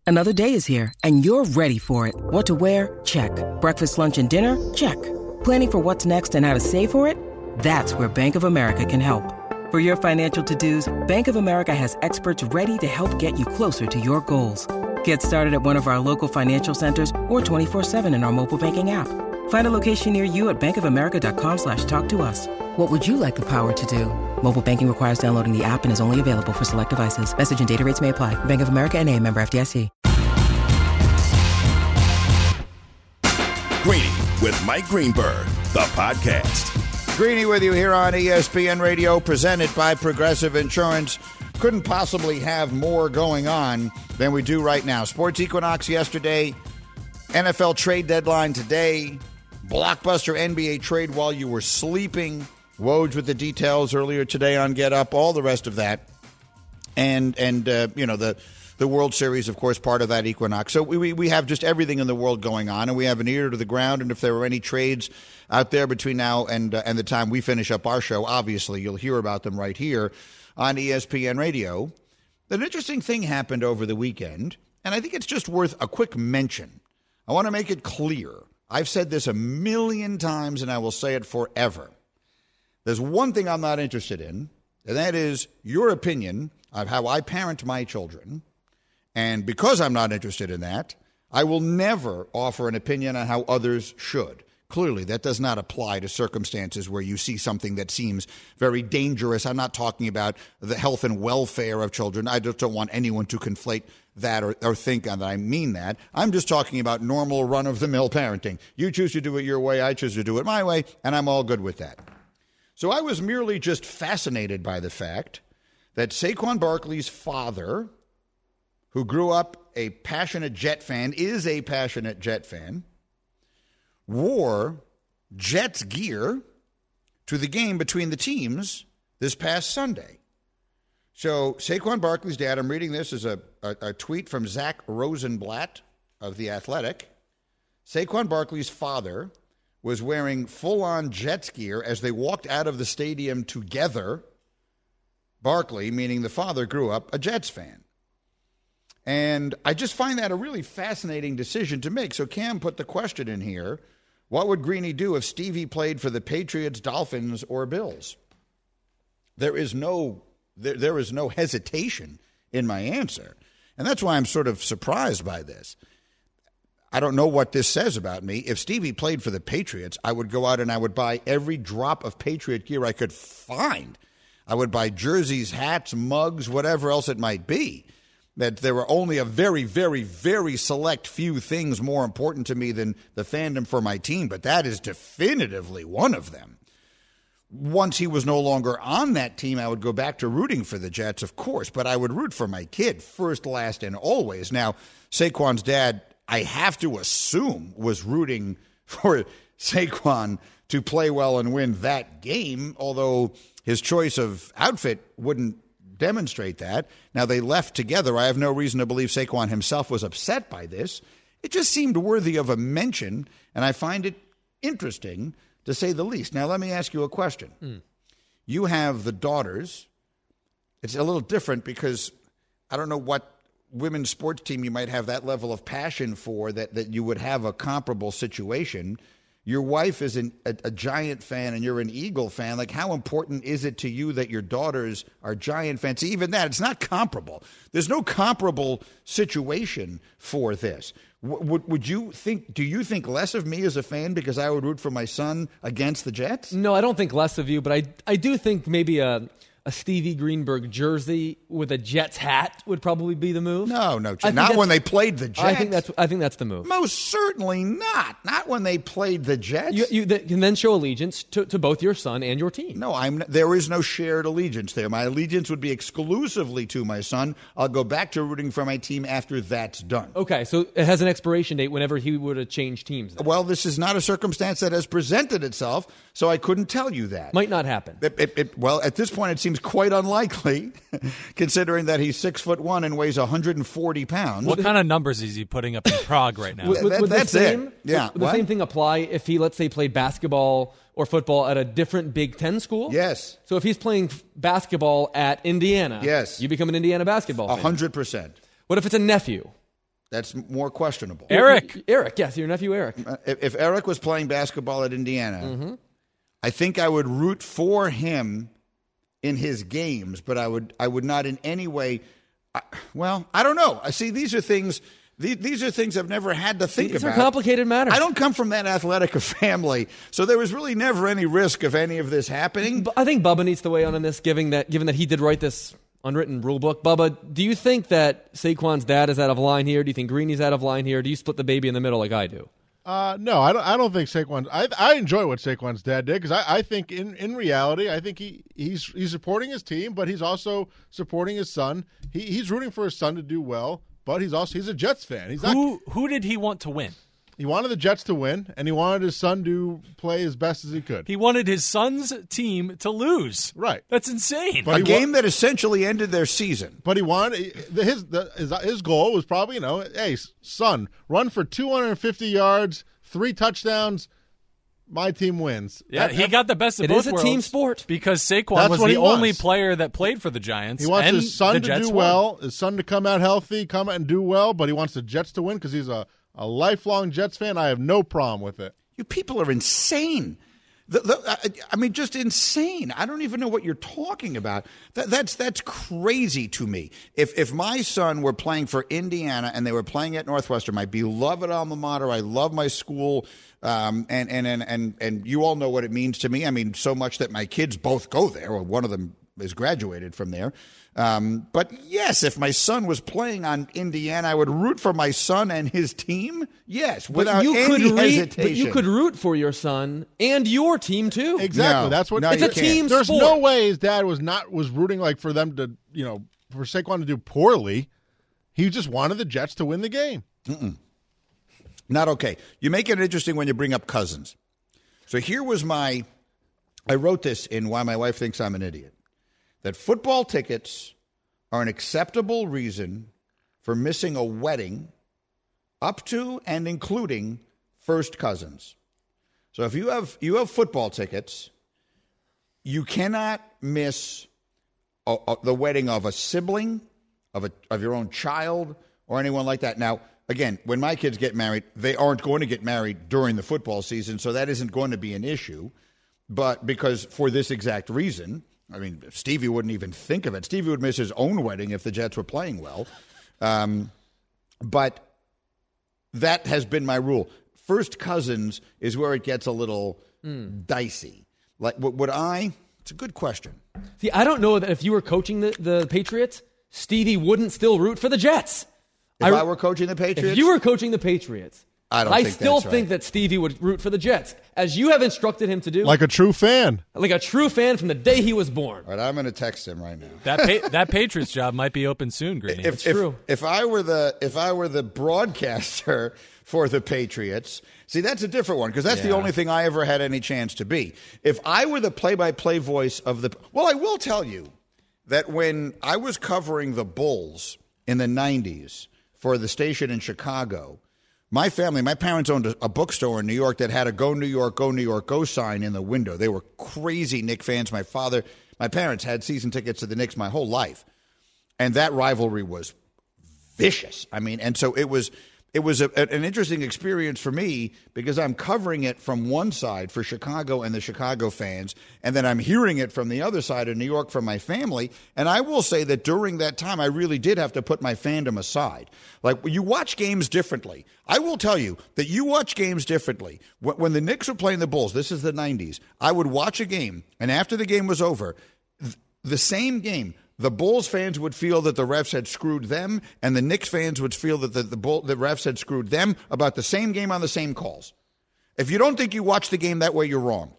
Another day is here, and you're ready for it. What to wear? Check. Breakfast, lunch, and dinner? Check. Planning for what's next and how to save for it? That's where Bank of America can help. For your financial to-dos, Bank of America has experts ready to help get you closer to your goals. Get started at one of our local financial centers or 24/7 in our mobile banking app. Find a location near you at bankofamerica.com/talktous. What would you like the power to do? Mobile banking requires downloading the app and is only available for select devices. Message and data rates may apply. Bank of America N.A., member FDIC. Greeny with Mike Greenberg, the podcast. Greeny with you here on ESPN Radio, presented by Progressive Insurance. Couldn't possibly have more going on than we do right now. Sports Equinox yesterday, NFL trade deadline today, blockbuster NBA trade while you were sleeping, Woj with the details earlier today on Get Up, all the rest of that. And the World Series, of course, part of that Equinox. So we have just everything in the world going on, and we have an ear to the ground. And if there are any trades out there between now and the time we finish up our show, obviously you'll hear about them right here on ESPN Radio. An interesting thing happened over the weekend, and I think it's just worth a quick mention. I want to make it clear. I've said this a million times, and I will say it forever. There's one thing I'm not interested in, and that is your opinion of how I parent my children. And because I'm not interested in that, I will never offer an opinion on how others should. Clearly, that does not apply to circumstances where you see something that seems very dangerous. I'm not talking about the health and welfare of children. I just don't want anyone to conflate that or think that I mean that. I'm just talking about normal run-of-the-mill parenting. You choose to do it your way, I choose to do it my way, and I'm all good with that. So I was merely just fascinated by the fact that Saquon Barkley's father, who grew up a passionate Jet fan, is a passionate Jet fan, wore Jets gear to the game between the teams this past Sunday. So Saquon Barkley's dad, I'm reading this as a tweet from Zach Rosenblatt of The Athletic. Saquon Barkley's father was wearing full-on Jets gear as they walked out of the stadium together. Barkley, meaning the father, grew up a Jets fan. And I just find that a really fascinating decision to make. So Cam put the question in here, what would Greeny do if Stevie played for the Patriots, Dolphins, or Bills? There is no hesitation in my answer. And that's why I'm sort of surprised by this. I don't know what this says about me. If Stevie played for the Patriots, I would go out and I would buy every drop of Patriot gear I could find. I would buy jerseys, hats, mugs, whatever else it might be. That there were only a very, very, very select few things more important to me than the fandom for my team, but that is definitively one of them. Once he was no longer on that team, I would go back to rooting for the Jets, of course, but I would root for my kid first, last, and always. Now, Saquon's dad, I have to assume, was rooting for Saquon to play well and win that game, although his choice of outfit wouldn't demonstrate that. Now, they left together. I have no reason to believe Saquon himself was upset by this. It just seemed worthy of a mention, and I find it interesting, to say the least. Now, let me ask you a question. You have the daughters. It's a little different because I don't know what women's sports team you might have that level of passion for that you would have a comparable situation. Your wife is a Giant fan and you're an Eagle fan. Like, how important is it to you that your daughters are Giant fans? Even that, it's not comparable. There's no comparable situation for this. Would you think? Do you think less of me as a fan because I would root for my son against the Jets? No, I don't think less of you, but I do think maybe a Stevie Greenberg jersey with a Jets hat would probably be the move. No, not when they played the Jets. I think that's the move. Most certainly not. Not when they played the Jets. You can then show allegiance to both your son and your team. No, there is no shared allegiance there. My allegiance would be exclusively to my son. I'll go back to rooting for my team after that's done. Okay, so it has an expiration date whenever he would have changed teams. Then. Well, this is not a circumstance that has presented itself, so I couldn't tell you that. Might not happen. Well, at this point, it seems quite unlikely, considering that he's 6'1" and weighs 140 pounds. What kind of numbers is he putting up in Prague right now? Would that's it. Yeah. Would the same thing apply if he, let's say, played basketball or football at a different Big Ten school? Yes. So if he's playing basketball at Indiana, yes, you become an Indiana basketball fan. 100%. What if it's a nephew? That's more questionable. Eric, yes, your nephew Eric. If Eric was playing basketball at Indiana, I think I would root for him in his games, but I would not in any way. I don't know. See, these are things. These are things I've never had to think about. These are complicated matters. I don't come from that athletic a family, so there was really never any risk of any of this happening. I think Bubba needs to weigh in on this, given that he did write this unwritten rule book. Bubba, do you think that Saquon's dad is out of line here? Do you think Greeny's out of line here? Do you split the baby in the middle like I do? No, I don't think Saquon. I enjoy what Saquon's dad did because I think in reality, I think he's supporting his team, but he's also supporting his son. He's rooting for his son to do well. But he's a Jets fan. Who did he want to win? He wanted the Jets to win, and he wanted his son to play as best as he could. He wanted his son's team to lose. Right. That's insane. But a game that essentially ended their season. But he wanted his goal was probably, hey, son, run for 250 yards, 3 touchdowns. My team wins. Yeah, he got the best of both worlds. It is a team sport. Because Saquon was the only player that played for the Giants. He wants and his son to Jets do well, his son to come out healthy, come out and do well, but he wants the Jets to win because he's a lifelong Jets fan. I have no problem with it. You people are insane. Just insane. I don't even know what you're talking about. That's crazy to me. If my son were playing for Indiana and they were playing at Northwestern, my beloved alma mater, I love my school, and you all know what it means to me. I mean, so much that my kids both go there. Well, one of them is graduated from there. But yes, if my son was playing on Indiana, I would root for my son and his team. Yes, without any hesitation. But you could root for your son and your team too. Exactly. No, that's what no, it's a team There's sport. no way his dad was rooting for them to, for Saquon to do poorly. He just wanted the Jets to win the game. Not okay. You make it interesting when you bring up Cousins. So here was I wrote this in Why My Wife Thinks I'm an Idiot. That football tickets are an acceptable reason for missing a wedding up to and including first cousins. So if you have football tickets, you cannot miss the wedding of a sibling, of your own child, or anyone like that. Now, again, when my kids get married, they aren't going to get married during the football season, so that isn't going to be an issue. But because for this exact reason, I mean, Stevie wouldn't even think of it. Stevie would miss his own wedding if the Jets were playing well. But that has been my rule. First cousins is where it gets a little dicey. Like, would I? It's a good question. See, I don't know that if you were coaching the Patriots, Stevie wouldn't still root for the Jets. If I were coaching the Patriots? If you were coaching the Patriots, I still think that Stevie would root for the Jets, as you have instructed him to do. Like a true fan. Like a true fan from the day he was born. All right, I'm going to text him right now. That Patriots job might be open soon, Greeny. It's true. If I were the broadcaster for the Patriots, see, that's a different one because that's the only thing I ever had any chance to be. If I were the play-by-play voice of I will tell you that when I was covering the Bulls in the 90s for the station in Chicago, my parents owned a bookstore in New York that had a Go New York, Go New York, Go sign in the window. They were crazy Knicks fans. My parents had season tickets to the Knicks my whole life. And that rivalry was vicious. I mean, and so it was an interesting experience for me because I'm covering it from one side for Chicago and the Chicago fans, and then I'm hearing it from the other side of New York from my family. And I will say that during that time, I really did have to put my fandom aside. Like, you watch games differently. I will tell you that you watch games differently. When the Knicks were playing the Bulls, this is the 90s, I would watch a game, and after the game was over, the same game, the Bulls fans would feel that the refs had screwed them, and the Knicks fans would feel that the refs had screwed them about the same game on the same calls. If you don't think you watch the game that way, you're wrong.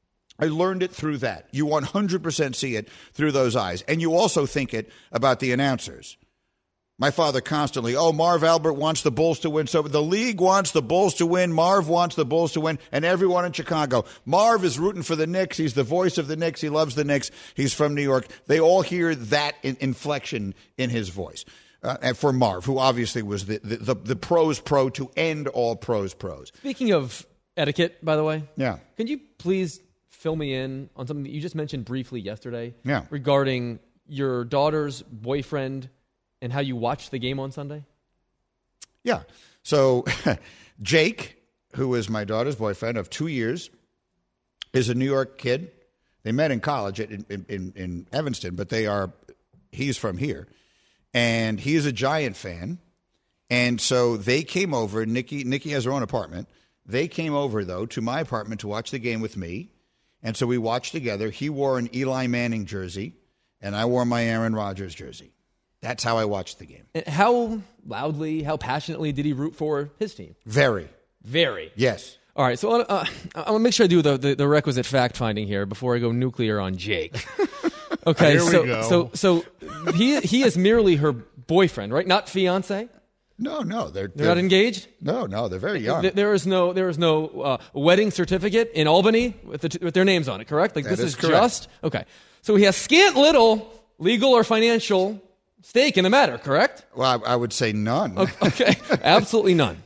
I learned it through that. You 100% see it through those eyes. And you also think it about the announcers. My father constantly, Marv Albert wants the Bulls to win. So the league wants the Bulls to win. Marv wants the Bulls to win. And everyone in Chicago. Marv is rooting for the Knicks. He's the voice of the Knicks. He loves the Knicks. He's from New York. They all hear that inflection in his voice. And for Marv, who obviously was the pros pro to end all pros. Speaking of etiquette, by the way. Yeah. Can you please fill me in on something that you just mentioned briefly yesterday? Yeah. Regarding your daughter's boyfriend and how you watched the game on Sunday? Yeah. So Jake, who is my daughter's boyfriend of 2 years, is a New York kid. They met in college in Evanston, but he's from here. And he is a Giant fan. And so they came over. Nikki has her own apartment. They came over, though, to my apartment to watch the game with me. And so we watched together. He wore an Eli Manning jersey, and I wore my Aaron Rodgers jersey. That's how I watched the game. And how loudly, how passionately did he root for his team? Very. Very. Yes. All right, so I'm going to make sure I do the requisite fact-finding here before I go nuclear on Jake. Okay, Here we go. So he is merely her boyfriend, right? Not fiance? No, they're not engaged. No, they're very young. There is no wedding certificate in Albany with their names on it. Correct? Like That this is correct. just okay. So he has scant little legal or financial stake in the matter. Correct? Well, I would say none. Okay, absolutely none.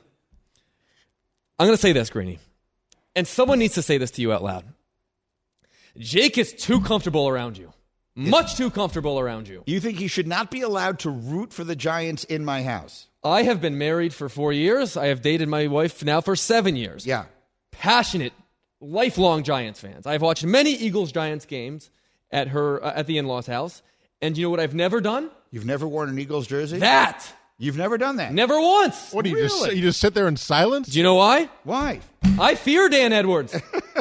I'm going to say this, Greeny, and someone needs to say this to you out loud. Jake is too comfortable around you. Much too comfortable around you. You think he should not be allowed to root for the Giants in my house? I have been married for 4 years. I have dated my wife now for 7 years. Yeah. Passionate, lifelong Giants fans. I've watched many Eagles-Giants games at the in-laws house. And you know what I've never done? You've never worn an Eagles jersey? That. You've never done that? Never once. What do you Really? you just sit there in silence? Do you know why? Why? I fear Dan Edwards.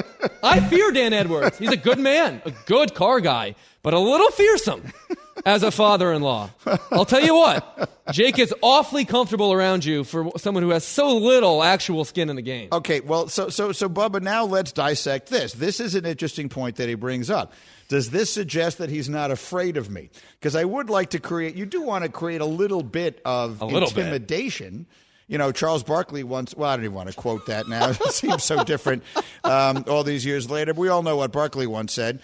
He's a good man, a good car guy, but a little fearsome as a father-in-law. I'll tell you what, Jake is awfully comfortable around you for someone who has so little actual skin in the game. Okay, well, so Bubba, now let's dissect this. This is an interesting point that he brings up. Does this suggest that he's not afraid of me? Because I would like to you do want to create a little bit of intimidation. You know, Charles Barkley once, well, I don't even want to quote that now. It seems so different all these years later. We all know what Barkley once said.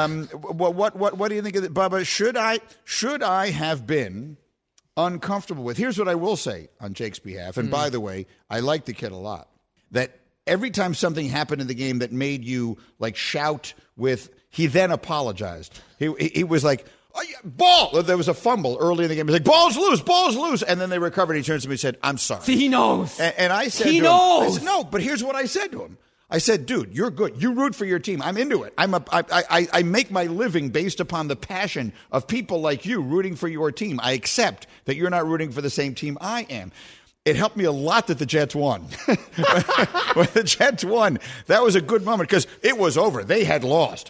What do you think of it, Bubba? Should I have been uncomfortable with? Here's what I will say on Jake's behalf. And by the way, I like the kid a lot. That every time something happened in the game that made you like shout with, he then apologized. He was like, oh, yeah, ball. There was a fumble early in the game. He was like, ball's loose. And then they recovered. He turns to me and said, I'm sorry. See, he knows. And I said, he to knows. Him, I said, no, but here's what I said to him. I said, dude, you're good. You root for your team. I'm into it. I make my living based upon the passion of people like you rooting for your team. I accept that you're not rooting for the same team I am. It helped me a lot that the Jets won. When the Jets won, that was a good moment because it was over. They had lost,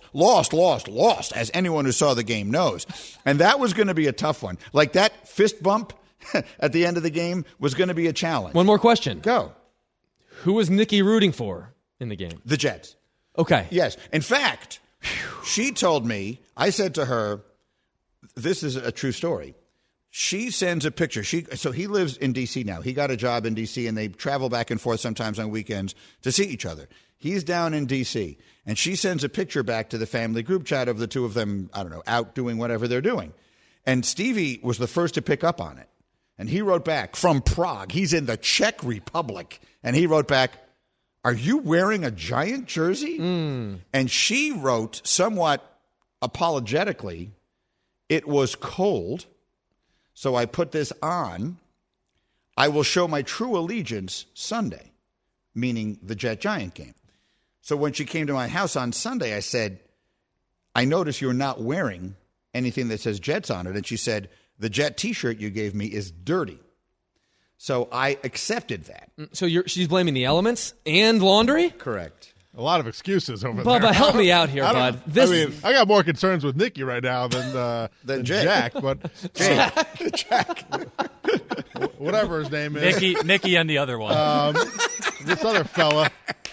as anyone who saw the game knows. And that was going to be a tough one. Like that fist bump at the end of the game was going to be a challenge. One more question. Go. Who was Nikki rooting for in the game? The Jets. Okay. Yes. In fact, she told me, I said to her, this is a true story. She sends a picture. So he lives in D.C. now. He got a job in D.C., and they travel back and forth sometimes on weekends to see each other. He's down in D.C., and she sends a picture back to the family group chat of the two of them, I don't know, out doing whatever they're doing. And Stevie was the first to pick up on it. And he wrote back from Prague. He's in the Czech Republic. And he wrote back, are you wearing a Giant jersey? And she wrote somewhat apologetically, it was cold. So I put this on. I will show my true allegiance Sunday, meaning the Jet-Giant game. So when she came to my house on Sunday, I said, I notice you're not wearing anything that says Jets on it. And she said, the Jet T-shirt you gave me is dirty. So I accepted that. So she's blaming the elements and laundry? Correct. A lot of excuses over there. Bubba, help me out here, bud. I got more concerns with Nikki right now than Jack. But Jack. Whatever his name is, Nikki, and the other one. This other fella.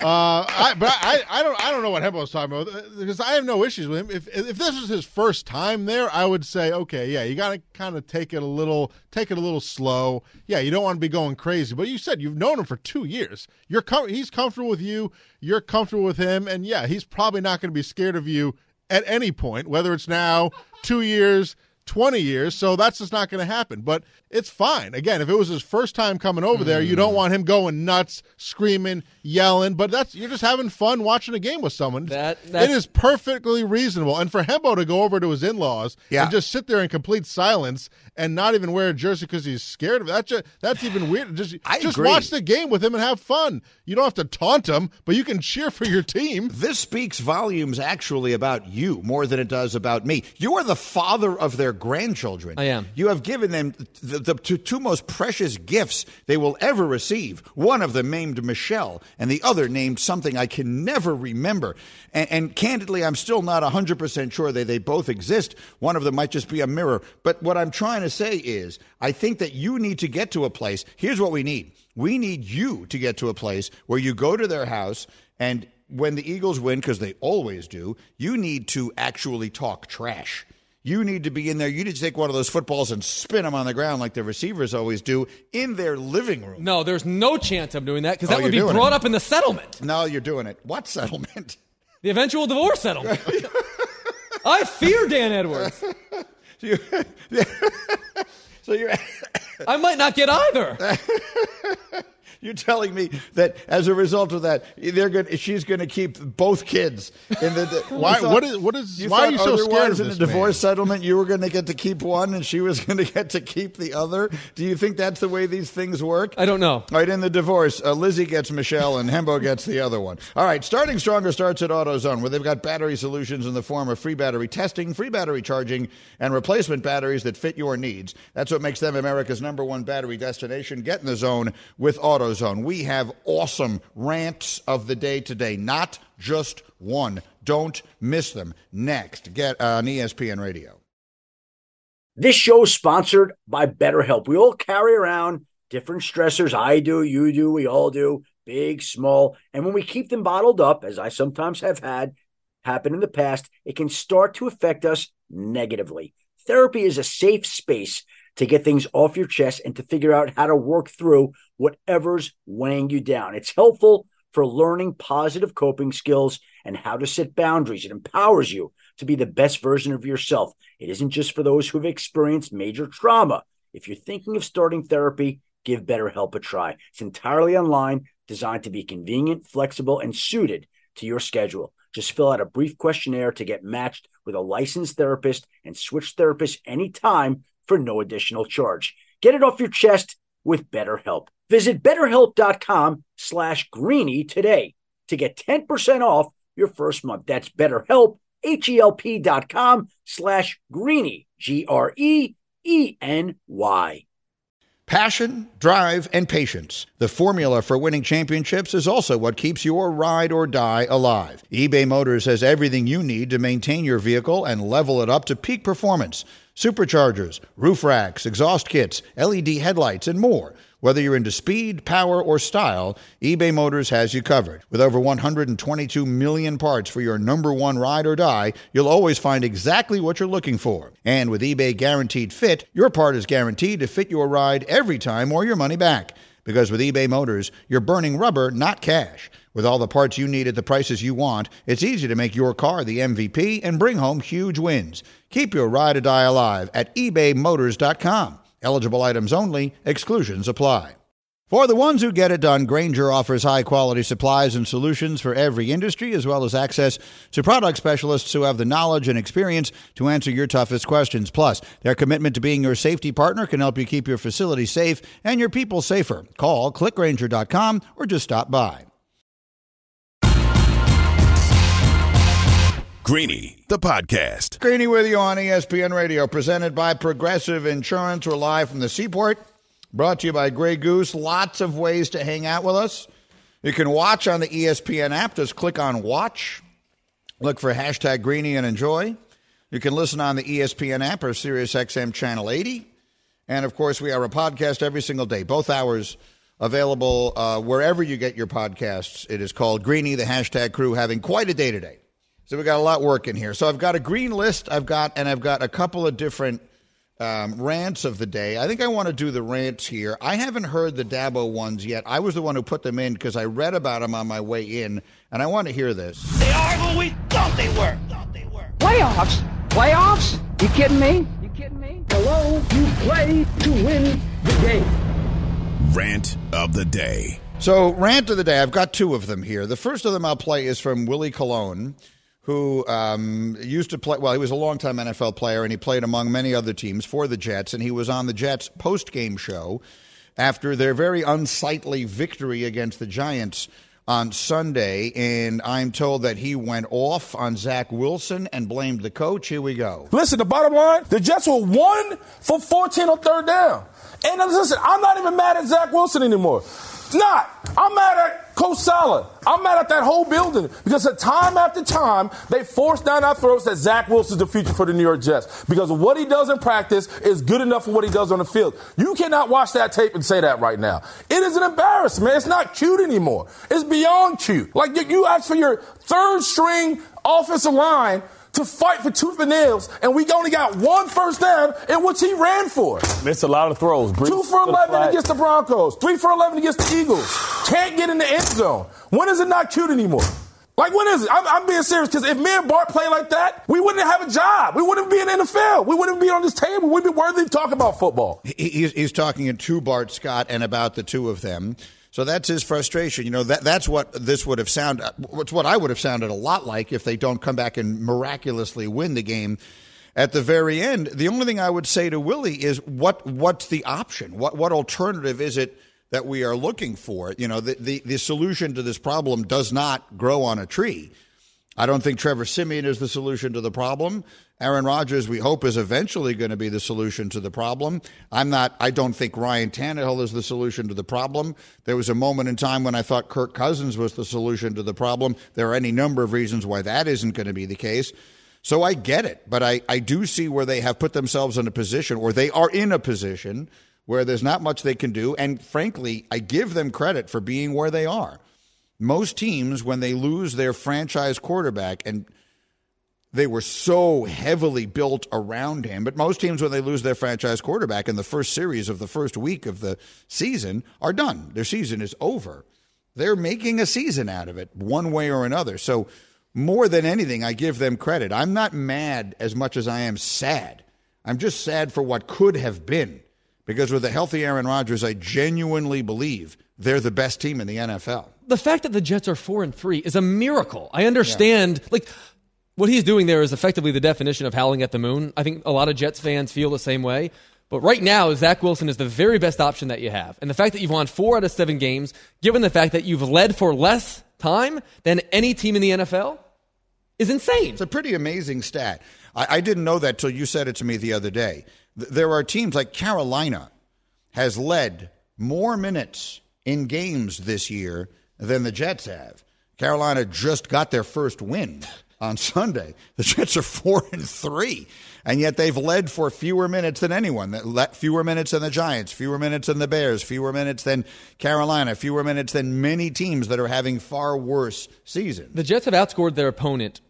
I don't know what Hebo was talking about because I have no issues with him. If this was his first time there, I would say, okay, yeah, you got to kind of take it a little slow. Yeah, you don't want to be going crazy. But you said you've known him for 2 years. He's comfortable with you. You're comfortable with him, and yeah, he's probably not going to be scared of you at any point, whether it's now, 2 years, 20 years, so that's just not going to happen. But it's fine. Again, if it was his first time coming over there, you don't want him going nuts, screaming, yelling. But you're just having fun watching a game with someone. It is perfectly reasonable. And for Hembo to go over to his in-laws and just sit there in complete silence and not even wear a jersey because he's scared of it, that's even weird. Just watch the game with him and have fun. You don't have to taunt him, but you can cheer for your team. This speaks volumes actually about you more than it does about me. You are the father of their grandchildren. I am. You have given them the two most precious gifts they will ever receive. One of them named Michelle, and the other named something I can never remember. And candidly, I'm still not 100% sure they both exist. One of them might just be a mirror. But what I'm trying to say is, I think that you need to get to a place. Here's what we need. We need you to get to a place where you go to their house, and when the Eagles win, because they always do, you need to actually talk trash. You need to be in there. You need to take one of those footballs and spin them on the ground like the receivers always do in their living room. No, there's no chance I'm doing that because that would be brought up in the settlement. No, you're doing it. What settlement? The eventual divorce settlement. I fear Dan Edwards. So you're I might not get either. You're telling me that as a result of that, she's going to keep both kids in the. Why are you so scared of this? In a divorce settlement, you were going to get to keep one, and she was going to get to keep the other. Do you think that's the way these things work? I don't know. All right, in the divorce, Lizzie gets Michelle, and Hembo gets the other one. All right, Starting Stronger starts at AutoZone, where they've got battery solutions in the form of free battery testing, free battery charging, and replacement batteries that fit your needs. That's what makes them America's #1 battery destination. Get in the zone with AutoZone. We have awesome rants of the day today, not just one. Don't miss them. Next, get on ESPN Radio. This show is sponsored by BetterHelp. We all carry around different stressors. I do, you do, we all do, big, small. And when we keep them bottled up, as I sometimes have had happen in the past, it can start to affect us negatively. Therapy is a safe space to get things off your chest and to figure out how to work through whatever's weighing you down. It's helpful for learning positive coping skills and how to set boundaries. It empowers you to be the best version of yourself. It isn't just for those who have experienced major trauma. If you're thinking of starting therapy, give BetterHelp a try. It's entirely online, designed to be convenient, flexible, and suited to your schedule. Just fill out a brief questionnaire to get matched with a licensed therapist and switch therapists anytime for no additional charge. Get it off your chest with BetterHelp. Visit BetterHelp.com/Greeny today to get 10% off your first month. That's BetterHelp, HELP.com/Greeny, GREENY. Passion, drive, and patience. The formula for winning championships is also what keeps your ride or die alive. eBay Motors has everything you need to maintain your vehicle and level it up to peak performance. Superchargers, roof racks, exhaust kits, LED headlights, and more. Whether you're into speed, power, or style, eBay Motors has you covered. With over 122 million parts for your #1 ride or die, you'll always find exactly what you're looking for. And with eBay Guaranteed Fit, your part is guaranteed to fit your ride every time or your money back. Because with eBay Motors, you're burning rubber, not cash. With all the parts you need at the prices you want, it's easy to make your car the MVP and bring home huge wins. Keep your ride or die alive at ebaymotors.com. Eligible items only. Exclusions apply. For the ones who get it done, Grainger offers high-quality supplies and solutions for every industry, as well as access to product specialists who have the knowledge and experience to answer your toughest questions. Plus, their commitment to being your safety partner can help you keep your facility safe and your people safer. Call, clickgrainger.com, or just stop by. Greeny, the podcast. Greeny with you on ESPN Radio, presented by Progressive Insurance. We're live from the Seaport, brought to you by Grey Goose. Lots of ways to hang out with us. You can watch on the ESPN app. Just click on Watch. Look for hashtag Greeny and enjoy. You can listen on the ESPN app or SiriusXM Channel 80. And, of course, we are a podcast every single day, both hours available wherever you get your podcasts. It is called Greeny, the hashtag crew, having quite a day today. So we got a lot working here. So I've got a green list. I've got a couple of different rants of the day. I think I want to do the rants here. I haven't heard the Dabo ones yet. I was the one who put them in because I read about them on my way in, and I want to hear this. They are who we thought they were. Playoffs? You kidding me? Hello, you play to win the game. Rant of the day. So, rant of the day, I've got two of them here. The first of them I'll play is from Willie Colon, who used to play, well, he was a longtime NFL player, and he played among many other teams for the Jets, and he was on the Jets post-game show after their very unsightly victory against the Giants on Sunday, and I'm told that he went off on Zach Wilson and blamed the coach. Here we go. Listen, the bottom line, the Jets were 1 for 14 on third down. And listen, I'm not even mad at Zach Wilson anymore. Not. I'm mad at Coach Saleh. I'm mad at that whole building because time after time, they force down our throats that Zach Wilson's the future for the New York Jets because what he does in practice is good enough for what he does on the field. You cannot watch that tape and say that right now. It is an embarrassment. It's not cute anymore. It's beyond cute. Like you asked for your third string offensive line to fight for tooth and nails, and we only got 1 first down in which he ran for. It's a lot of throws. 2 for 11 against the Broncos. 3 for 11 against the Eagles. Can't get in the end zone. When is it not cute anymore? Like, when is it? I'm being serious, because if me and Bart play like that, we wouldn't have a job. We wouldn't be in the NFL. We wouldn't be on this table. We'd be worthy to talk about football. He's talking to Bart Scott and about the two of them. So that's his frustration. You know, that's what this would have sounded. It's what I would have sounded a lot like if they don't come back and miraculously win the game at the very end. The only thing I would say to Willie is what's the option? What alternative is it that we are looking for? You know, the solution to this problem does not grow on a tree. I don't think Trevor Siemian is the solution to the problem. Aaron Rodgers, we hope, is eventually going to be the solution to the problem. I don't think Ryan Tannehill is the solution to the problem. There was a moment in time when I thought Kirk Cousins was the solution to the problem. There are any number of reasons why that isn't going to be the case. So I get it, but I do see where they have put themselves in a position, or they are in a position where there's not much they can do. And frankly, I give them credit for being where they are. Most teams, when they lose their franchise quarterback, and they were so heavily built around him, but most teams, when they lose their franchise quarterback in the first series of the first week of the season, are done. Their season is over. They're making a season out of it one way or another. So more than anything, I give them credit. I'm not mad as much as I am sad. I'm just sad for what could have been, because with a healthy Aaron Rodgers, I genuinely believe they're the best team in the NFL. The fact that the Jets are 4-3 is a miracle. I understand, what he's doing there is effectively the definition of howling at the moon. I think a lot of Jets fans feel the same way. But right now, Zach Wilson is the very best option that you have. And the fact that you've won 4 out of 7 games, given the fact that you've led for less time than any team in the NFL, is insane. It's a pretty amazing stat. I didn't know that till you said it to me the other day. There are teams like Carolina has led more minutes in games this year than the Jets have. Carolina just got their first win on Sunday. The Jets are 4-3, and yet they've led for fewer minutes than anyone. Fewer minutes than the Giants, fewer minutes than the Bears, fewer minutes than Carolina, fewer minutes than many teams that are having far worse seasons. The Jets have outscored their opponent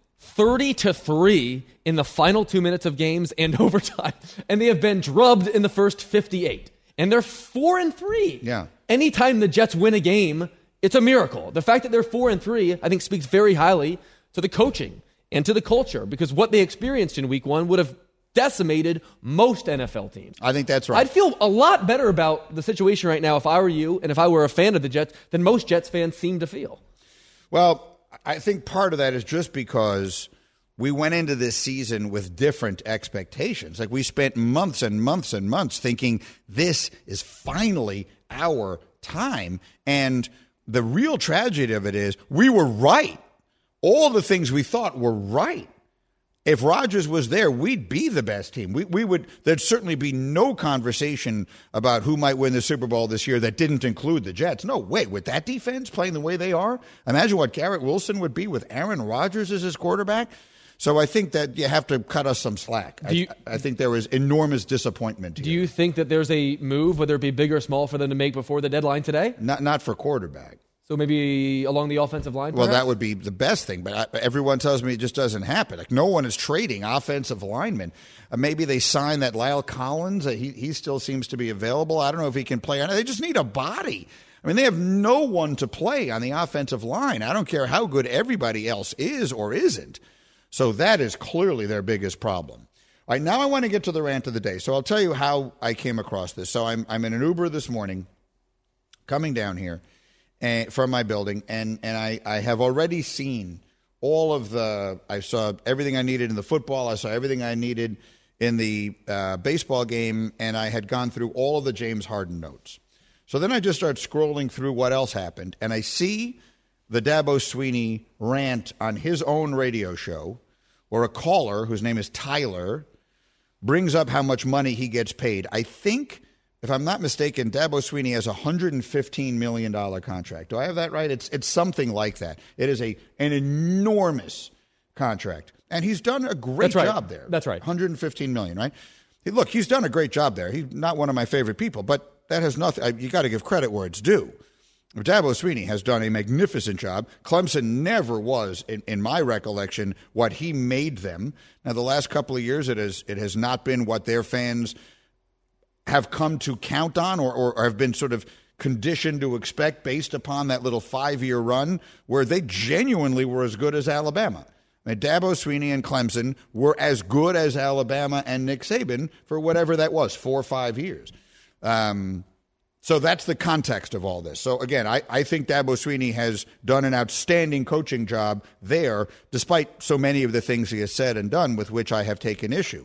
30-3 in the final 2 minutes of games and overtime, and they have been drubbed in the first 58. And they're 4-3. Yeah. Anytime the Jets win a game, it's a miracle. The fact that they're 4-3, I think, speaks very highly to the coaching and to the culture, because what they experienced in week 1 would have decimated most NFL teams. I think that's right. I'd feel a lot better about the situation right now if I were you and if I were a fan of the Jets than most Jets fans seem to feel. Well, I think part of that is just because we went into this season with different expectations. Like, we spent months and months and months thinking this is finally our time. And the real tragedy of it is we were right. All the things we thought were right. If Rodgers was there, we'd be the best team. There'd certainly be no conversation about who might win the Super Bowl this year that didn't include the Jets. No way. With that defense playing the way they are, imagine what Garrett Wilson would be with Aaron Rodgers as his quarterback. So I think that you have to cut us some slack. I think there was enormous disappointment here. Do you think that there's a move, whether it be big or small, for them to make before the deadline today? Not for quarterback. So maybe along the offensive line, perhaps? Well, that would be the best thing, but everyone tells me it just doesn't happen. Like, no one is trading offensive linemen. Maybe they sign that Lyle Collins. He still seems to be available. I don't know if he can play. They just need a body. I mean, they have no one to play on the offensive line. I don't care how good everybody else is or isn't. So that is clearly their biggest problem. All right, now I want to get to the rant of the day. So I'll tell you how I came across this. So I'm in an Uber this morning coming down here from my building, and I have already seen all of I saw everything I needed in the football. I saw everything I needed in the baseball game, and I had gone through all of the James Harden notes. So then I just start scrolling through what else happened, and I see the Dabo Swinney rant on his own radio show, where a caller whose name is Tyler brings up how much money he gets paid. I think, if I'm not mistaken, Dabo Swinney has a $115 million contract. Do I have that right? It's something like that. It is an enormous contract. And he's done a great job there. That's right. $115 million, right? Look, he's done a great job there. He's not one of my favorite people, but that has nothing. You got to give credit where it's due. Dabo Swinney has done a magnificent job. Clemson never was, in my recollection, what he made them. Now, the last couple of years, it has not been what their fans have come to count on or have been sort of conditioned to expect based upon that little 5-year run where they genuinely were as good as Alabama. I mean, Dabo Swinney and Clemson were as good as Alabama and Nick Saban for whatever that was, 4 or 5 years. So that's the context of all this. So, again, I think Dabo Swinney has done an outstanding coaching job there, despite so many of the things he has said and done with which I have taken issue.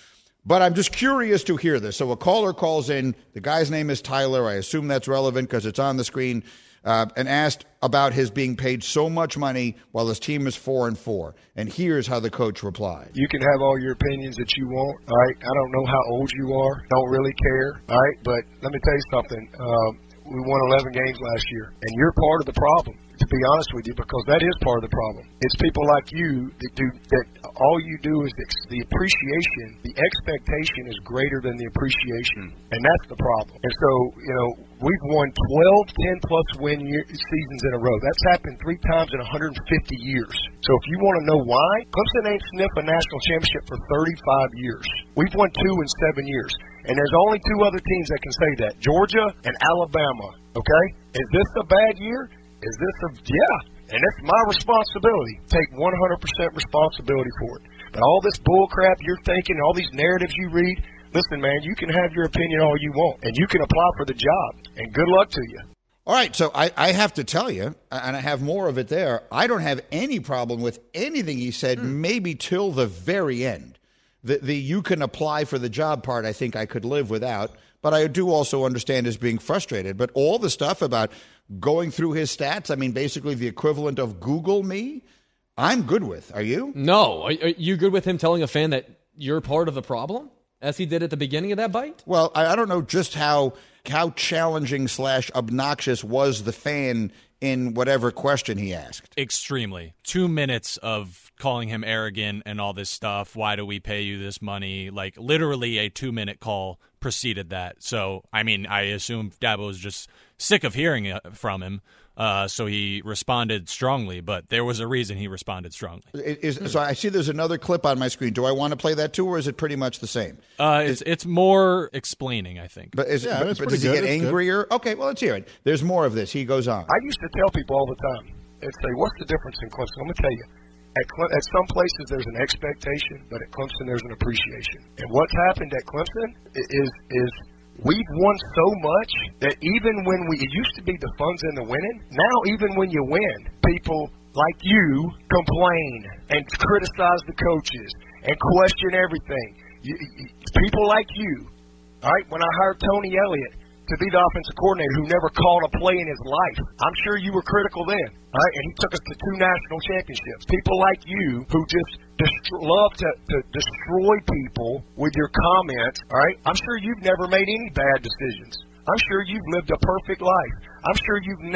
But I'm just curious to hear this. So a caller calls in. The guy's name is Tyler. I assume that's relevant because it's on the screen, and asked about his being paid so much money while his team is 4-4. And here's how the coach replied. You can have all your opinions that you want, all right? I don't know how old you are. Don't really care, all right? But let me tell you something. We won 11 games last year, and you're part of the problem, to be honest with you, because that is part of the problem. It's people like you that all you do is the appreciation, the expectation is greater than the appreciation, and that's the problem. And so, we've won 12 10-plus win seasons in a row. That's happened 3 times in 150 years. So if you want to know why, Clemson ain't sniffed a national championship for 35 years. We've won 2 in 7 years. And there's only 2 other teams that can say that, Georgia and Alabama, okay? Is this a bad year? Is this yeah. And it's my responsibility. Take 100% responsibility for it. But all this bull crap you're thinking, all these narratives you read, listen, man, you can have your opinion all you want, and you can apply for the job, and good luck to you. All right, so I have to tell you, and I have more of it there, I don't have any problem with anything he said, maybe till the very end. The you can apply for the job part, I think I could live without, but I do also understand his being frustrated. But all the stuff about going through his stats, I mean, basically the equivalent of Google me, I'm good with. Are you? No. Are you good with him telling a fan that you're part of the problem, as he did at the beginning of that bite? Well, I don't know just how challenging / obnoxious was the fan in whatever question he asked. Extremely. 2 minutes of calling him arrogant and all this stuff. Why do we pay you this money? Like, literally a 2-minute call preceded that. So, I mean, I assume Dabo was just sick of hearing it from him. So he responded strongly, but there was a reason he responded strongly. So I see there's another clip on my screen. Do I want to play that too, or is it pretty much the same? It's more explaining, I think. But does he get angrier? Good. Okay, well, let's hear it. There's more of this. He goes on. I used to tell people all the time, and say, what's the difference in Clemson? I'm going to tell you. At some places there's an expectation, but at Clemson there's an appreciation. And what's happened at Clemson is we've won so much that even when it used to be the fun's in the winning, now even when you win, people like you complain and criticize the coaches and question everything. People like you, all right, when I hired Tony Elliott to be the offensive coordinator who never called a play in his life, I'm sure you were critical then, all right, and he took us to 2 national championships. People like you who just love to destroy people with your comments, all right, I'm sure you've never made any bad decisions. I'm sure you've lived a perfect life. I'm sure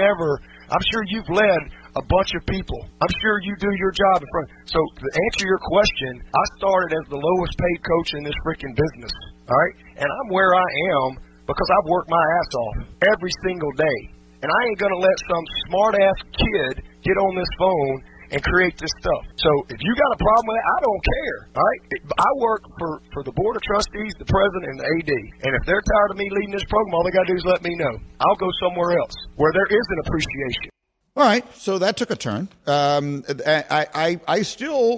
you've led a bunch of people. I'm sure you do your job in front. So to answer your question, I started as the lowest paid coach in this freaking business, all right, and I'm where I am because I've worked my ass off every single day. And I ain't going to let some smart-ass kid get on this phone and create this stuff. So if you got a problem with it, I don't care, all right? I work for the Board of Trustees, the President, and the AD. And if they're tired of me leading this program, all they got to do is let me know. I'll go somewhere else where there is an appreciation. All right, so that took a turn. I still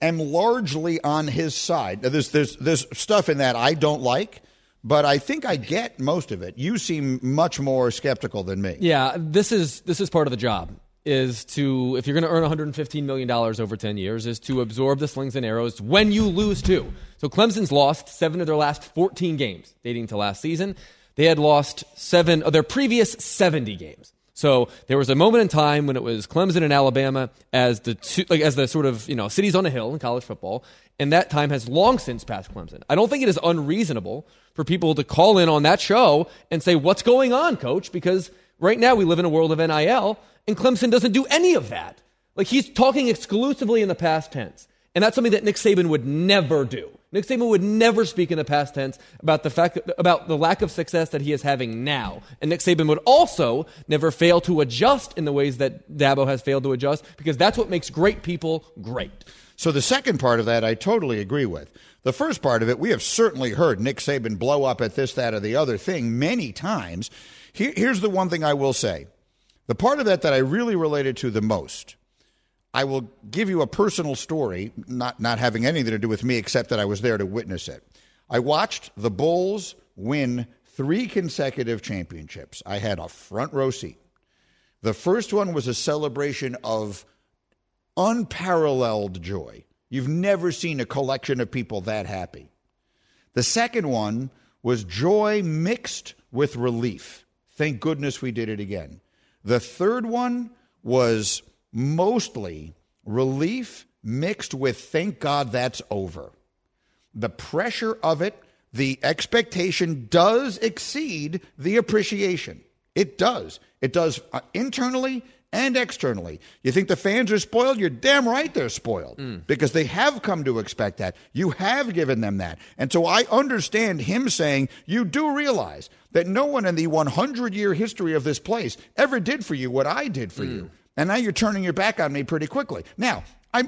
am largely on his side. Now, there's stuff in that I don't like, but I think I get most of it. You seem much more skeptical than me. Yeah, this is part of the job, is to, if you're going to earn $115 million over 10 years, is to absorb the slings and arrows when you lose too. So Clemson's lost 7 of their last 14 games dating to last season. They had lost 7 of their previous 70 games. So there was a moment in time when it was Clemson and Alabama as the sort of, cities on a hill in college football, and that time has long since passed Clemson. I don't think it is unreasonable for people to call in on that show and say, what's going on, coach? Because right now we live in a world of NIL, and Clemson doesn't do any of that. Like, he's talking exclusively in the past tense. And that's something that Nick Saban would never do. Nick Saban would never speak in the past tense about the lack of success that he is having now. And Nick Saban would also never fail to adjust in the ways that Dabo has failed to adjust, because that's what makes great people great. So the second part of that I totally agree with. The first part of it, we have certainly heard Nick Saban blow up at this, that, or the other thing many times. Here's the one thing I will say. The part of that I really related to the most, I will give you a personal story, not having anything to do with me except that I was there to witness it. I watched the Bulls win 3 consecutive championships. I had a front row seat. The first one was a celebration of unparalleled joy. You've never seen a collection of people that happy. The second one was joy mixed with relief. Thank goodness we did it again. The third one was mostly relief mixed with thank God that's over. The pressure of it, the expectation does exceed the appreciation. It does. It does internally and externally. You think the fans are spoiled? You're damn right they're spoiled, because they have come to expect that. You have given them that. And so I understand him saying, you do realize that no one in the 100-year history of this place ever did for you what I did for you. And now you're turning your back on me pretty quickly. Now,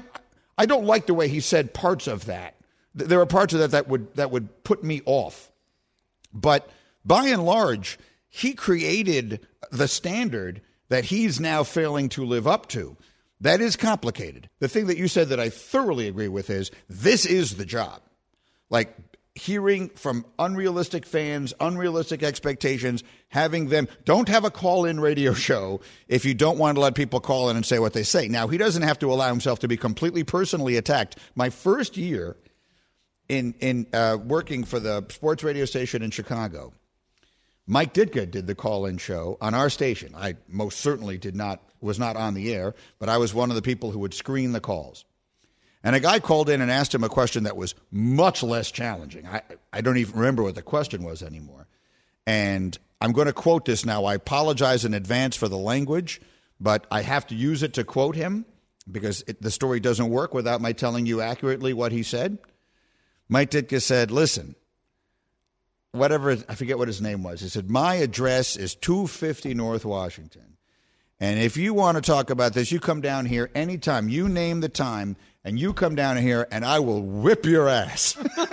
I don't like the way he said parts of that. There are parts of that would put me off. But by and large, he created the standard that he's now failing to live up to. That is complicated. The thing that you said that I thoroughly agree with is this is the job. Like, hearing from unrealistic fans, unrealistic expectations, having them don't have a call-in radio show if you don't want to let people call in and say what they say. Now, he doesn't have to allow himself to be completely personally attacked. My first year in working for the sports radio station in Chicago, Mike Ditka did the call-in show on our station. I most certainly was not on the air, but I was one of the people who would screen the calls. And a guy called in and asked him a question that was much less challenging. I don't even remember what the question was anymore. And I'm going to quote this now. I apologize in advance for the language, but I have to use it to quote him because the story doesn't work without my telling you accurately what he said. Mike Ditka said, listen, whatever, I forget what his name was. He said, my address is 250 North Washington. And if you want to talk about this, you come down here anytime. You name the time, and you come down here, and I will whip your ass.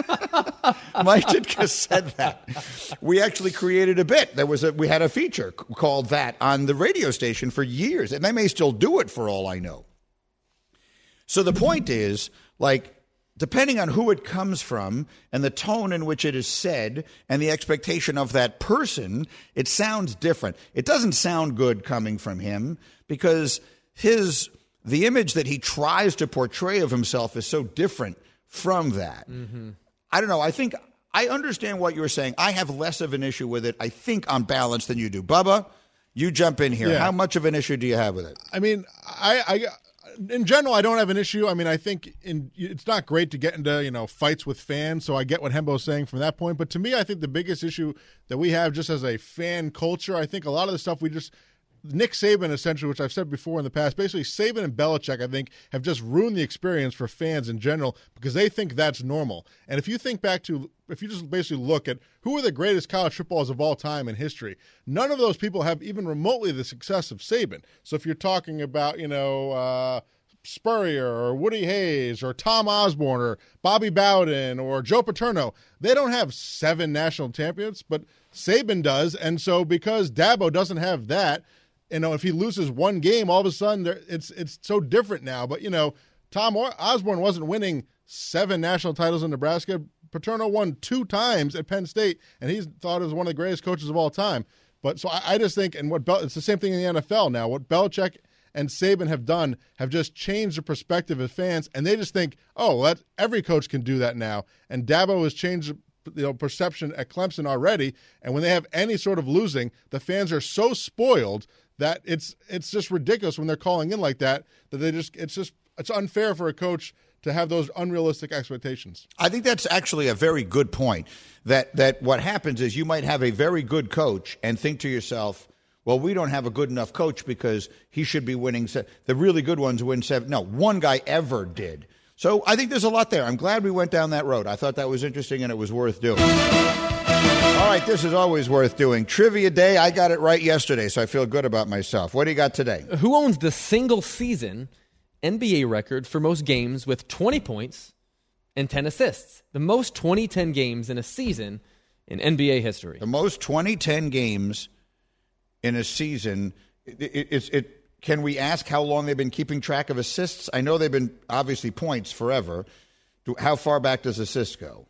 Mike Ditka said that. We actually created a bit. We had a feature called that on the radio station for years, and they may still do it for all I know. So the point is, like, depending on who it comes from and the tone in which it is said and the expectation of that person, it sounds different. It doesn't sound good coming from him because the image that he tries to portray of himself is so different from that. Mm-hmm. I don't know. I understand what you're saying. I have less of an issue with it, I think, on balance than you do. Bubba, you jump in here. Yeah. How much of an issue do you have with it? I mean, in general, I don't have an issue. I mean, I think it's not great to get into, fights with fans, so I get what Hembo's saying from that point. But to me, I think the biggest issue that we have just as a fan culture, I think a lot of the stuff Nick Saban, essentially, which I've said before in the past, basically Saban and Belichick, I think, have just ruined the experience for fans in general because they think that's normal. And if you just basically look at who are the greatest college footballers of all time in history, none of those people have even remotely the success of Saban. So if you're talking about, Spurrier or Woody Hayes or Tom Osborne or Bobby Bowden or Joe Paterno, they don't have 7 national champions, but Saban does. And so because Dabo doesn't have that, if he loses one game, all of a sudden it's so different now. But, Tom Osborne wasn't winning 7 national titles in Nebraska. Paterno won 2 times at Penn State, and he's thought of as one of the greatest coaches of all time. But so I just think, and it's the same thing in the NFL now. What Belichick and Saban have done have just changed the perspective of fans, and they just think, every coach can do that now. And Dabo has changed perception at Clemson already, and when they have any sort of losing, the fans are so spoiled that it's just ridiculous when they're calling in like that it's unfair for a coach to have those unrealistic expectations. I think that's actually a very good point, that what happens is you might have a very good coach and think to yourself, well, we don't have a good enough coach because he should be winning. The really good ones win 7. No, one guy ever did. So I think there's a lot there. I'm glad we went down that road. I thought that was interesting and it was worth doing. All right, this is always worth doing. Trivia day, I got it right yesterday, so I feel good about myself. What do you got today? Who owns the single season NBA record for most games with 20 points and 10 assists? The most 20-10 games in a season in NBA history. The most 20-10 games in a season. Can we ask how long they've been keeping track of assists? I know they've been, obviously, points forever. How far back does assists go?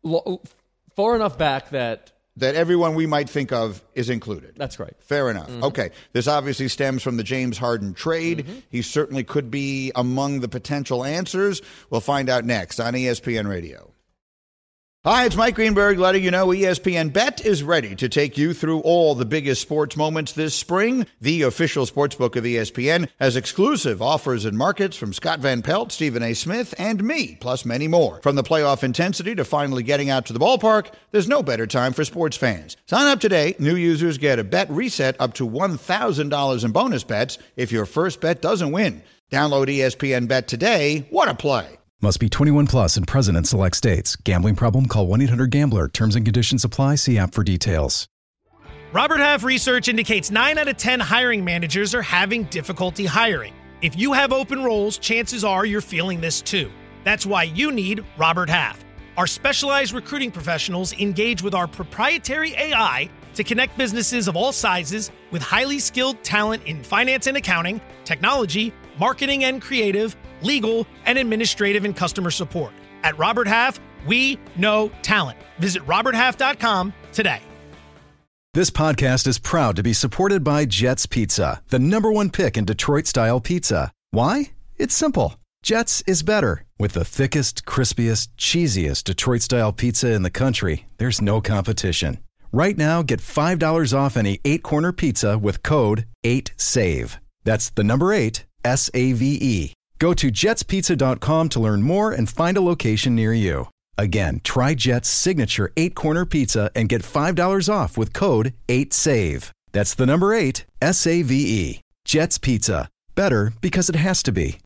Far enough back that everyone we might think of is included. That's right. Fair enough. Mm-hmm. Okay. This obviously stems from the James Harden trade. Mm-hmm. He certainly could be among the potential answers. We'll find out next on ESPN Radio. Hi, it's Mike Greenberg letting you know ESPN Bet is ready to take you through all the biggest sports moments this spring. The official sportsbook of ESPN has exclusive offers and markets from Scott Van Pelt, Stephen A. Smith, and me, plus many more. From the playoff intensity to finally getting out to the ballpark, there's no better time for sports fans. Sign up today. New users get a bet reset up to $1,000 in bonus bets if your first bet doesn't win. Download ESPN Bet today. What a play. Must be 21 plus and present in select states. Gambling problem? Call 1-800-GAMBLER. Terms and conditions apply. See app for details. Robert Half research indicates 9 out of 10 hiring managers are having difficulty hiring. If you have open roles, chances are you're feeling this too. That's why you need Robert Half. Our specialized recruiting professionals engage with our proprietary AI to connect businesses of all sizes with highly skilled talent in finance and accounting, technology, marketing and creative, legal, and administrative and customer support. At Robert Half, we know talent. Visit roberthalf.com today. This podcast is proud to be supported by Jets Pizza, the #1 pick in Detroit-style pizza. Why? It's simple. Jets is better. With the thickest, crispiest, cheesiest Detroit-style pizza in the country, there's no competition. Right now, get $5 off any 8-corner pizza with code 8SAVE. That's the number 8, SAVE. Go to jetspizza.com to learn more and find a location near you. Again, try Jet's signature 8-corner pizza and get $5 off with code 8SAVE. That's the number 8, SAVE. Jet's Pizza. Better because it has to be.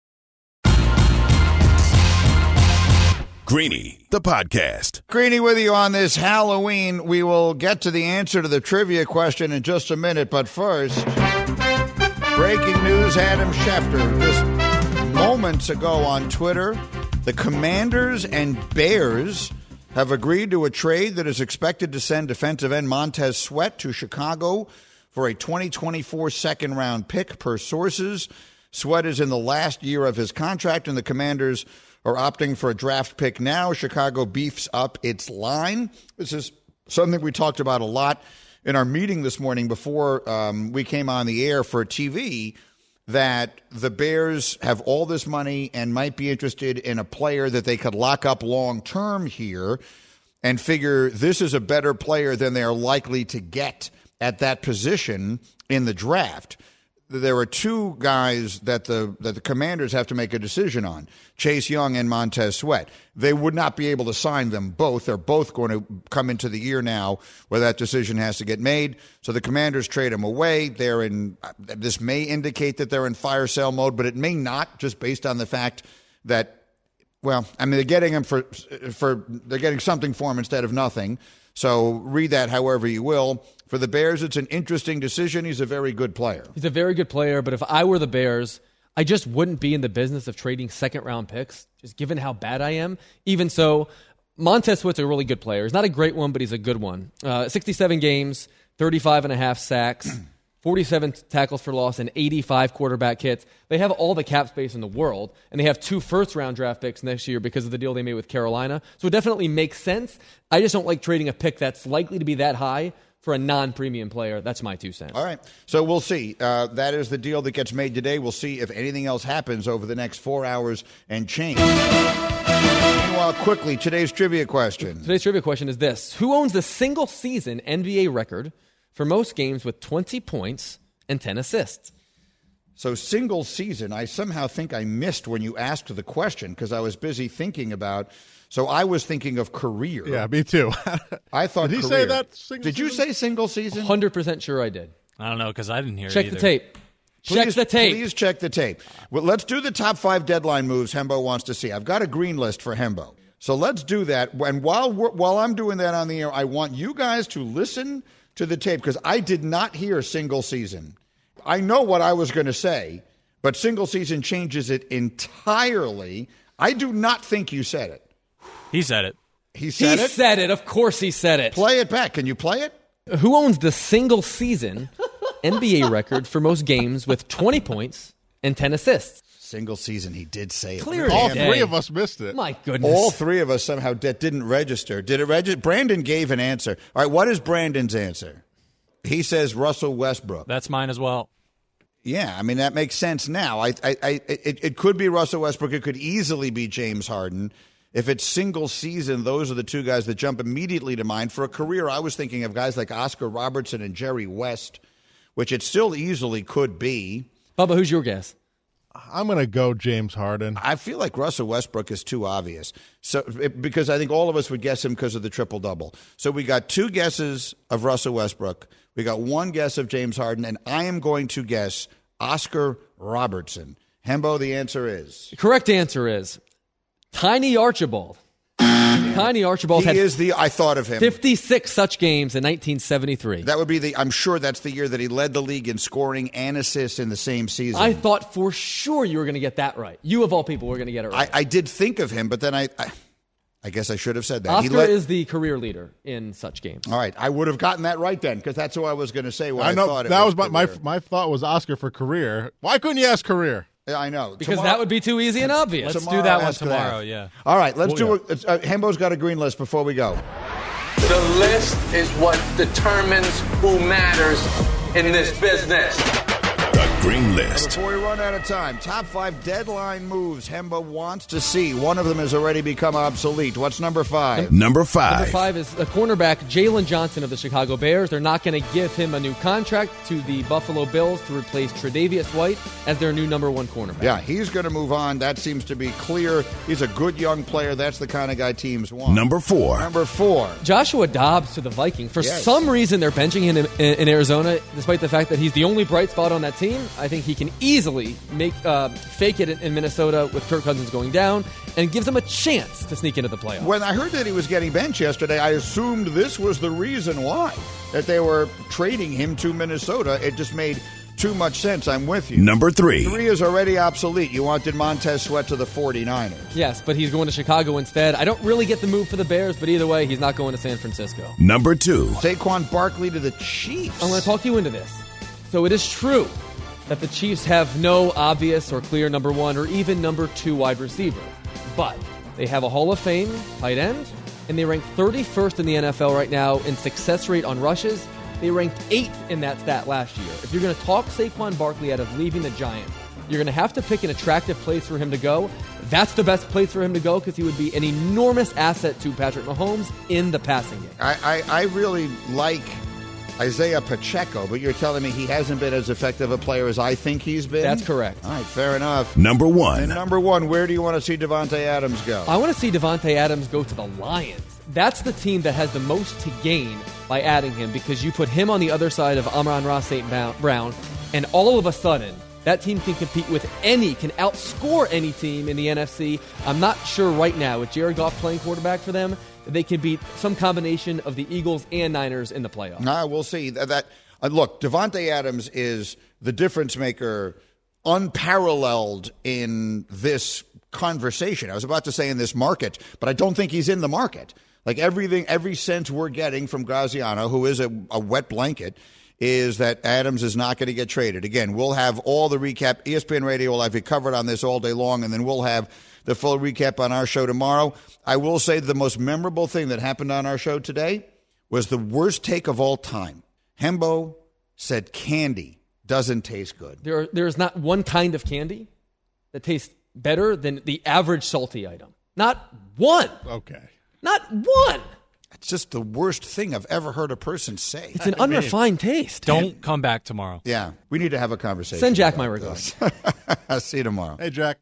Greeny, the podcast. Greeny with you on this Halloween. We will get to the answer to the trivia question in just a minute, but first, breaking news, Adam Schefter. Just moments ago on Twitter, the Commanders and Bears have agreed to a trade that is expected to send defensive end Montez Sweat to Chicago for a 2024 second-round pick per sources. Sweat is in the last year of his contract, and the Commanders are opting for a draft pick now. Chicago beefs up its line. This is something we talked about a lot in our meeting this morning before we came on the air for TV, that the Bears have all this money and might be interested in a player that they could lock up long-term here and figure this is a better player than they're likely to get at that position in the draft. There are 2 guys that the Commanders have to make a decision on, Chase Young and Montez Sweat. They would not be able to sign them both. They're both going to come into the year now where that decision has to get made. So the Commanders trade them away. This may indicate that they're in fire sale mode, but it may not, just based on the fact that, they're getting him they're getting something for him instead of nothing. So read that however you will. For the Bears, it's an interesting decision. He's a very good player. He's a very good player, but if I were the Bears, I just wouldn't be in the business of trading second-round picks, just given how bad I am. Even so, Montez Sweat's a really good player. He's not a great one, but he's a good one. 67 games, 35.5 sacks, 47 tackles for loss, and 85 quarterback hits. They have all the cap space in the world, and they have 2 first-round draft picks next year because of the deal they made with Carolina. So it definitely makes sense. I just don't like trading a pick that's likely to be that high for a non-premium player. That's my 2 cents. All right. So we'll see. That is the deal that gets made today. We'll see if anything else happens over the next 4 hours and change. Meanwhile, quickly, today's trivia question. Today's trivia question is this. Who owns the single-season NBA record for most games with 20 points and 10 assists? So single season, I somehow think I missed when you asked the question because I was busy thinking about. So I was thinking of career. Yeah, me too. I thought Did he career. say that? Did you say single season? 100% sure I did. I don't know because I didn't hear Check it either. the tape. Check the tape. Please check the tape. Well, let's do the top 5 deadline moves Hembo wants to see. I've got a green list for Hembo. So let's do that. And while I'm doing that on the air, I want you guys to listen to the tape because I did not hear single season. I know what I was going to say, but single season changes it entirely. I do not think you said it. He said it. He said it? He said it. Of course he said it. Play it back. Can you play it? Who owns the single-season NBA record for most games with 20 points and 10 assists? Single season, he did say it. Clear All as day. 3 of us missed it. My goodness. All 3 of us somehow didn't register. Did it register? Brandon gave an answer. All right, what is Brandon's answer? He says Russell Westbrook. That's mine as well. Yeah, I mean, that makes sense now. It could be Russell Westbrook. It could easily be James Harden. If it's single season, those are the 2 guys that jump immediately to mind. For a career, I was thinking of guys like Oscar Robertson and Jerry West, which it still easily could be. Bubba, who's your guess? I'm going to go James Harden. I feel like Russell Westbrook is too obvious. Because I think all of us would guess him because of the triple-double. So we got 2 guesses of Russell Westbrook. We got 1 guess of James Harden, and I am going to guess Oscar Robertson. Hembo, the answer is? The correct answer is Tiny Archibald. Tiny Archibald I thought of him. 56 such games in 1973. That would be I'm sure that's the year that he led the league in scoring and assists in the same season. I thought for sure you were going to get that right. You, of all people, were going to get it right. I did think of him, but then I guess I should have said that. Oscar is the career leader in such games. All right. I would have gotten that right then because that's who I was going to say when I know thought it that was my thought was Oscar for career. Why couldn't you ask career? Yeah, I know. Because that would be too easy and obvious. Let's do that one tomorrow, yeah. All right, let's do it. Hembo's got a green list before we go. The list is what determines who matters in this business. The Green List. Before we run out of time, top 5 deadline moves Hembo wants to see. One of them has already become obsolete. What's number 5? Number 5. Number 5 is the cornerback Jalen Johnson of the Chicago Bears. They're not going to give him a new contract to the Buffalo Bills to replace Tre'Davious White as their new number 1 cornerback. Yeah, he's going to move on. That seems to be clear. He's a good young player. That's the kind of guy teams want. Number 4. Number 4. Joshua Dobbs to the Vikings. For some reason, they're benching him in Arizona, despite the fact that he's the only bright spot on that team. I think he can easily fake it in Minnesota with Kirk Cousins going down and gives them a chance to sneak into the playoffs. When I heard that he was getting benched yesterday, I assumed this was the reason why, that they were trading him to Minnesota. It just made too much sense. I'm with you. Number 3. 3 is already obsolete. You wanted Montez Sweat to the 49ers. Yes, but he's going to Chicago instead. I don't really get the move for the Bears, but either way, he's not going to San Francisco. Number 2. Saquon Barkley to the Chiefs. I'm going to talk you into this. So it is true that the Chiefs have no obvious or clear number 1 or even number 2 wide receiver. But they have a Hall of Fame tight end, and they rank 31st in the NFL right now in success rate on rushes. They ranked 8th in that stat last year. If you're going to talk Saquon Barkley out of leaving the Giants, you're going to have to pick an attractive place for him to go. That's the best place for him to go because he would be an enormous asset to Patrick Mahomes in the passing game. I really like Isaiah Pacheco, but you're telling me he hasn't been as effective a player as I think he's been? That's correct. All right, fair enough. Number 1. And number 1, where do you want to see Davante Adams go? I want to see Davante Adams go to the Lions. That's the team that has the most to gain by adding him because you put him on the other side of Amon-Ra St. Brown, and all of a sudden, that team can compete with can outscore any team in the NFC. I'm not sure right now, with Jared Goff playing quarterback for them, they can beat some combination of the Eagles and Niners in the playoffs. We'll see. Look, Davante Adams is the difference maker, unparalleled in this conversation. I was about to say in this market, but I don't think he's in the market. Like every cent we're getting from Graziano, who is a wet blanket, is that Adams is not going to get traded. Again, we'll have all the recap. ESPN Radio will have you covered on this all day long, and then we'll have the full recap on our show tomorrow. I will say the most memorable thing that happened on our show today was the worst take of all time. Hembo said candy doesn't taste good. There is not one kind of candy that tastes better than the average salty item. Not one. Okay. Not one. It's just the worst thing I've ever heard a person say. It's an unrefined taste. Don't come back tomorrow. Yeah, we need to have a conversation. Send Jack my regards. I'll see you tomorrow. Hey, Jack.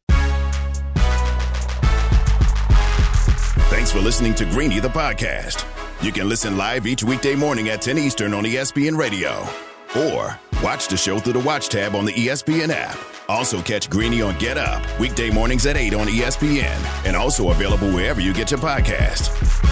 Thanks for listening to Greeny the podcast. You can listen live each weekday morning at 10 Eastern on ESPN Radio. Or watch the show through the Watch tab on the ESPN app. Also catch Greeny on Get Up, weekday mornings at 8 on ESPN. And also available wherever you get your podcast.